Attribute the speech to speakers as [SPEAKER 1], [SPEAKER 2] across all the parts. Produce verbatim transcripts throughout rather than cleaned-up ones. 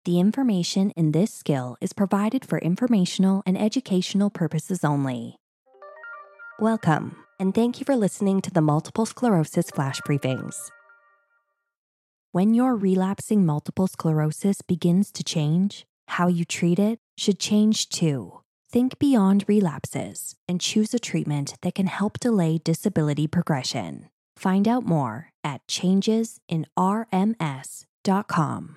[SPEAKER 1] The information in this skill is provided for informational and educational purposes only. Welcome, and thank you for listening to the Multiple Sclerosis Flash Briefings. When your relapsing multiple sclerosis begins to change, how you treat it should change too. Think beyond relapses and choose a treatment that can help delay disability progression. Find out more at changes in R M S dot com.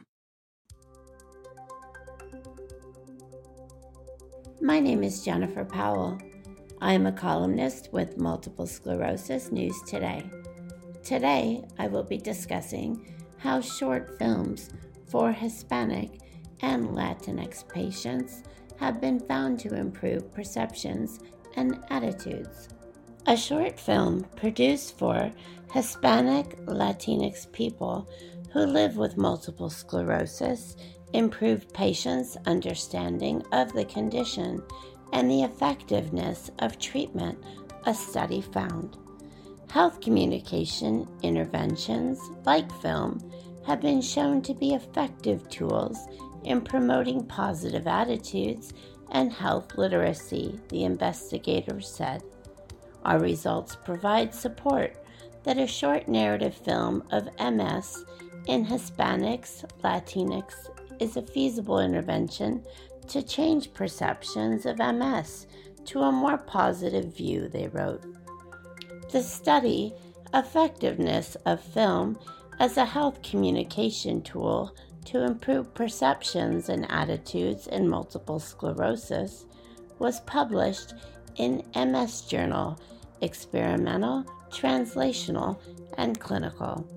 [SPEAKER 2] My name is Jennifer Powell. I am a columnist with Multiple Sclerosis News Today. Today, I will be discussing how short films for Hispanic and Latinx patients have been found to improve perceptions and attitudes. A short film produced for Hispanic Latinx people who live with multiple sclerosis improved patients' understanding of the condition and the effectiveness of treatment, a study found. Health communication interventions, like film, have been shown to be effective tools in promoting positive attitudes and health literacy, the investigators said. Our results provide support that a short narrative film of M S in Hispanics, Latinx is a feasible intervention to change perceptions of M S to a more positive view, they wrote. The study, Effectiveness of Film as a Health Communication Tool to Improve Perceptions and Attitudes in Multiple Sclerosis, was published in M S Journal, Experimental, Translational, and Clinical.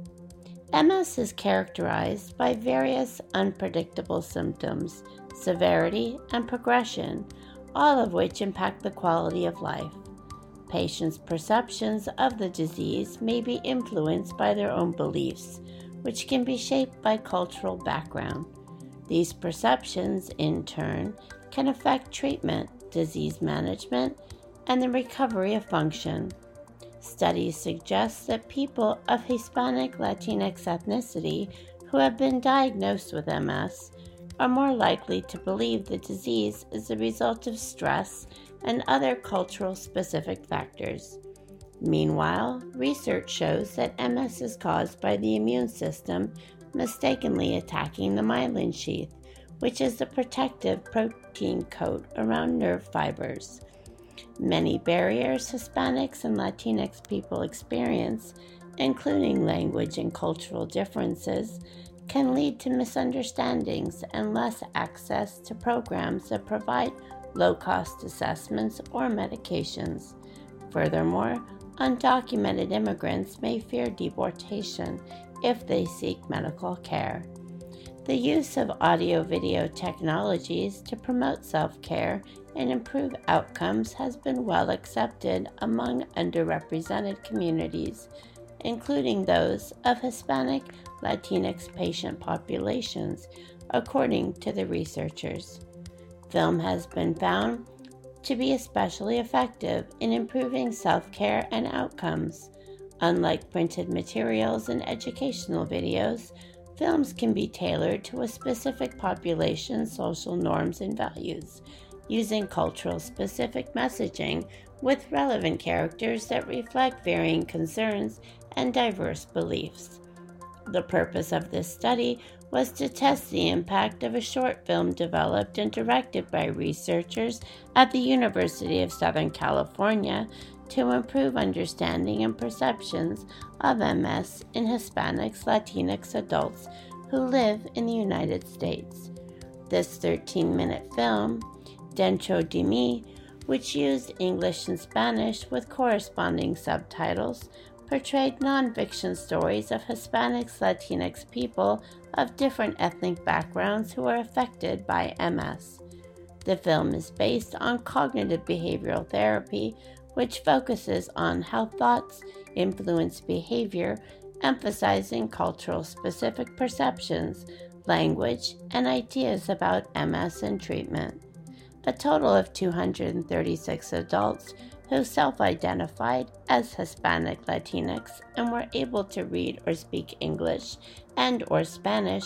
[SPEAKER 2] M S is characterized by various unpredictable symptoms, severity, and progression, all of which impact the quality of life. Patients' perceptions of the disease may be influenced by their own beliefs, which can be shaped by cultural background. These perceptions, in turn, can affect treatment, disease management, and the recovery of function. Studies suggest that people of Hispanic Latinx ethnicity who have been diagnosed with M S are more likely to believe the disease is the result of stress and other cultural specific factors. Meanwhile, research shows that M S is caused by the immune system mistakenly attacking the myelin sheath, which is the protective protein coat around nerve fibers. Many barriers Hispanics and Latinx people experience, including language and cultural differences, can lead to misunderstandings and less access to programs that provide low-cost assessments or medications. Furthermore, undocumented immigrants may fear deportation if they seek medical care. The use of audio-video technologies to promote self-care and improve outcomes has been well accepted among underrepresented communities, including those of Hispanic Latinx patient populations, according to the researchers. Film has been found to be especially effective in improving self-care and outcomes. Unlike printed materials and educational videos, films can be tailored to a specific population's social norms and values, using cultural-specific messaging with relevant characters that reflect varying concerns and diverse beliefs. The purpose of this study was to test the impact of a short film developed and directed by researchers at the University of Southern California to improve understanding and perceptions of M S in Hispanics, Latinx adults who live in the United States. This thirteen-minute film, Dentro de mí, which used English and Spanish with corresponding subtitles, portrayed nonfiction stories of Hispanics, Latinx people of different ethnic backgrounds who are affected by M S. The film is based on cognitive behavioral therapy, which focuses on how thoughts influence behavior, emphasizing cultural-specific perceptions, language, and ideas about M S and treatment. A total of two hundred thirty-six adults who self-identified as Hispanic Latinx and were able to read or speak English and or Spanish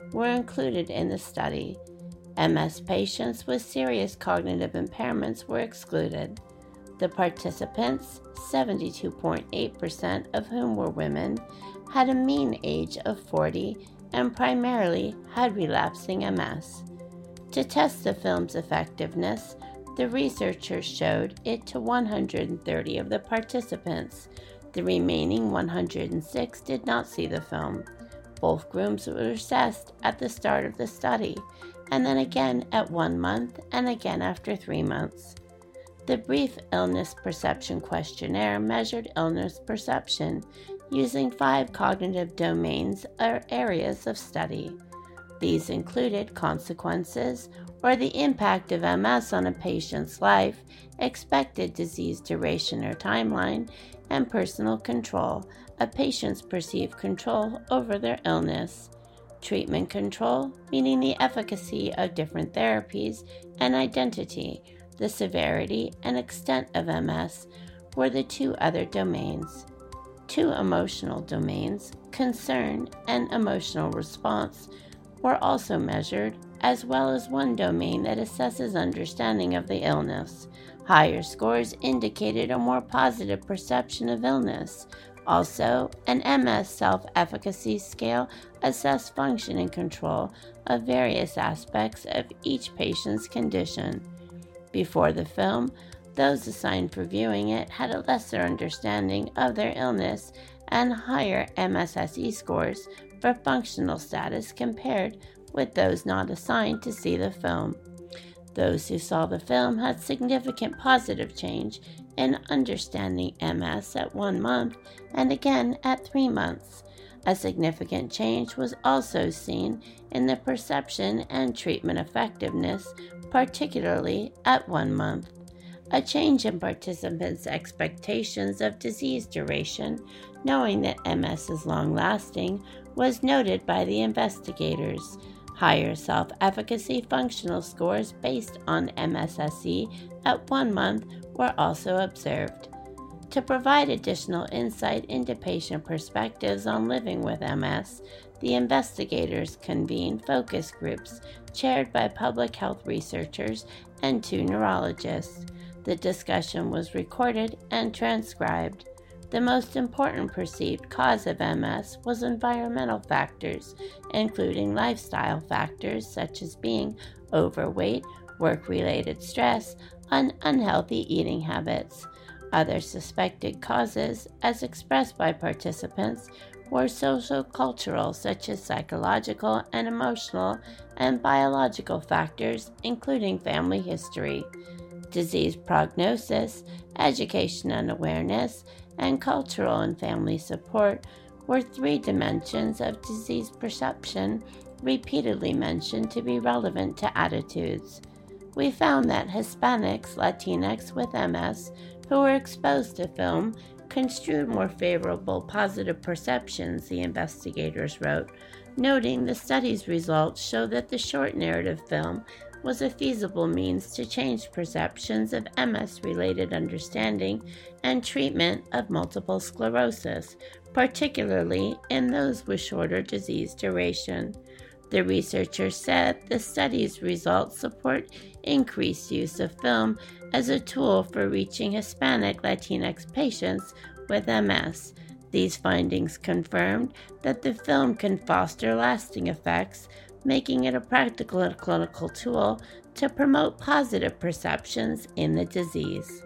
[SPEAKER 2] were included in the study. M S patients with serious cognitive impairments were excluded. The participants, seventy-two point eight percent of whom were women, had a mean age of forty and primarily had relapsing M S. To test the film's effectiveness, the researchers showed it to one hundred thirty of the participants. The remaining one hundred six did not see the film. Both groups were assessed at the start of the study, and then again at one month and again after three months. The Brief Illness Perception Questionnaire measured illness perception using five cognitive domains or areas of study. These included consequences, or the impact of M S on a patient's life, expected disease duration or timeline, and personal control, a patient's perceived control over their illness. Treatment control, meaning the efficacy of different therapies, and identity, the severity and extent of M S, were the two other domains. Two emotional domains, concern and emotional response, were also measured, as well as one domain that assesses understanding of the illness. Higher scores indicated a more positive perception of illness. Also, an M S self-efficacy scale assessed function and control of various aspects of each patient's condition. Before the film, those assigned for viewing it had a lesser understanding of their illness and higher M S S E scores for functional status compared with those not assigned to see the film. Those who saw the film had significant positive change in understanding M S at one month and again at three months. A significant change was also seen in the perception and treatment effectiveness, particularly at one month. A change in participants' expectations of disease duration, knowing that M S is long-lasting, was noted by the investigators. Higher self-efficacy functional scores based on M S S E at one month were also observed. To provide additional insight into patient perspectives on living with M S, the investigators convened focus groups chaired by public health researchers and two neurologists. The discussion was recorded and transcribed. The most important perceived cause of M S was environmental factors, including lifestyle factors such as being overweight, work-related stress, and unhealthy eating habits. Other suspected causes, as expressed by participants, were social-cultural, such as psychological and emotional, and biological factors, including family history. Disease prognosis, education and awareness, and cultural and family support were three dimensions of disease perception repeatedly mentioned to be relevant to attitudes. We found that Hispanics, Latinx with M S, who were exposed to film, construed more favorable positive perceptions, the investigators wrote, noting the study's results show that the short narrative film was a feasible means to change perceptions of M S-related understanding and treatment of multiple sclerosis, particularly in those with shorter disease duration. The researchers said the study's results support increased use of film as a tool for reaching Hispanic Latinx patients with M S. These findings confirmed that the film can foster lasting effects, making it a practical and clinical tool to promote positive perceptions in the disease.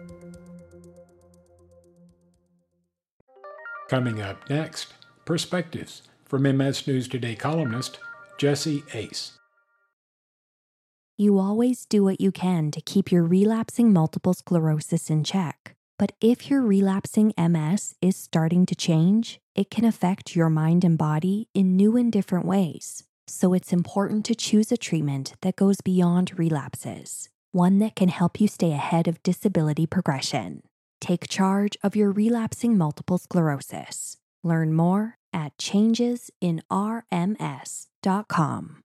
[SPEAKER 3] Coming up next, Perspectives from M S News Today columnist Jesse Ace.
[SPEAKER 1] You always do what you can to keep your relapsing multiple sclerosis in check. But if your relapsing M S is starting to change, it can affect your mind and body in new and different ways. So it's important to choose a treatment that goes beyond relapses, one that can help you stay ahead of disability progression. Take charge of your relapsing multiple sclerosis. Learn more at changes in R M S dot com.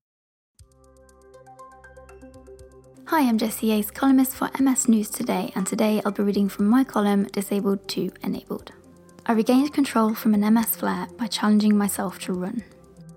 [SPEAKER 4] Hi, I'm Jessie Ace, columnist for M S News Today, and today I'll be reading from my column, Disabled to Enabled. I regained control from an M S flare by challenging myself to run.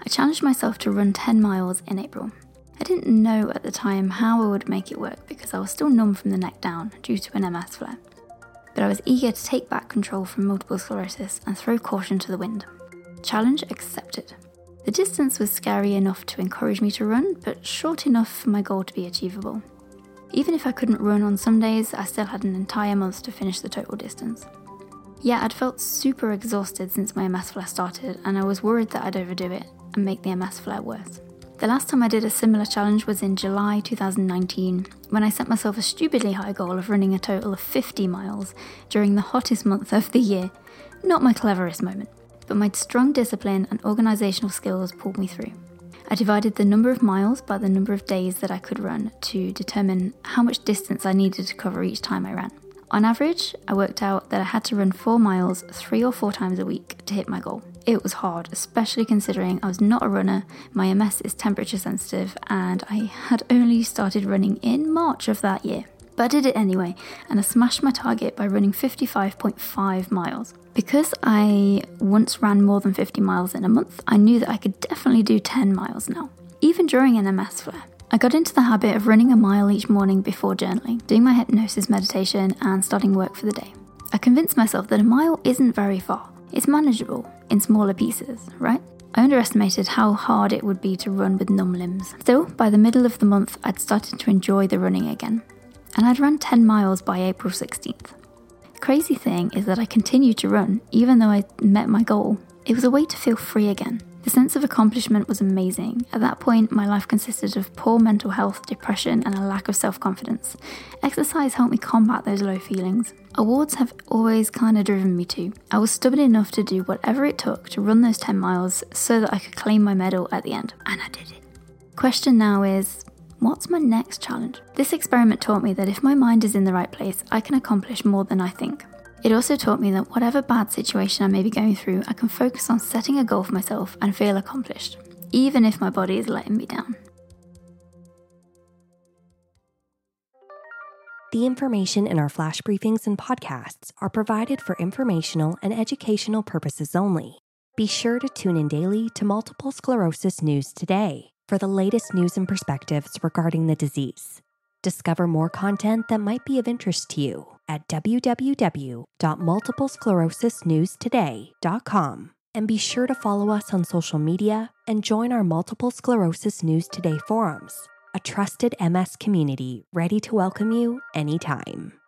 [SPEAKER 4] I challenged myself to run ten miles in April. I didn't know at the time how I would make it work because I was still numb from the neck down due to an M S flare. But I was eager to take back control from multiple sclerosis and throw caution to the wind. Challenge accepted. The distance was scary enough to encourage me to run, but short enough for my goal to be achievable. Even if I couldn't run on some days, I still had an entire month to finish the total distance. Yeah, I'd felt super exhausted since my M S flare started, and I was worried that I'd overdo it and make the M S flare worse. The last time I did a similar challenge was in July two thousand nineteen, when I set myself a stupidly high goal of running a total of fifty miles during the hottest month of the year. Not my cleverest moment, but my strong discipline and organisational skills pulled me through. I divided the number of miles by the number of days that I could run to determine how much distance I needed to cover each time I ran. On average, I worked out that I had to run four miles three or four times a week to hit my goal. It was hard, especially considering I was not a runner, my M S is temperature sensitive, and I had only started running in March of that year. But I did it anyway, and I smashed my target by running fifty-five point five miles. Because I once ran more than fifty miles in a month, I knew that I could definitely do ten miles now, even during an M S flare. I got into the habit of running a mile each morning before journaling, doing my hypnosis meditation, and starting work for the day. I convinced myself that a mile isn't very far. It's manageable in smaller pieces, right? I underestimated how hard it would be to run with numb limbs. Still, by the middle of the month, I'd started to enjoy the running again, and I'd run ten miles by April sixteenth. The crazy thing is that I continued to run, even though I met my goal. It was a way to feel free again. The sense of accomplishment was amazing. At that point, my life consisted of poor mental health, depression, and a lack of self-confidence. Exercise helped me combat those low feelings. Awards have always kind of driven me too. I was stubborn enough to do whatever it took to run those ten miles so that I could claim my medal at the end. And I did it. Question now is, what's my next challenge? This experiment taught me that if my mind is in the right place, I can accomplish more than I think. It also taught me that whatever bad situation I may be going through, I can focus on setting a goal for myself and feel accomplished, even if my body is letting me down.
[SPEAKER 1] The information in our flash briefings and podcasts are provided for informational and educational purposes only. Be sure to tune in daily to Multiple Sclerosis News Today for the latest news and perspectives regarding the disease. Discover more content that might be of interest to you at w w w dot multiple sclerosis news today dot com. And be sure to follow us on social media and join our Multiple Sclerosis News Today forums, a trusted M S community ready to welcome you anytime.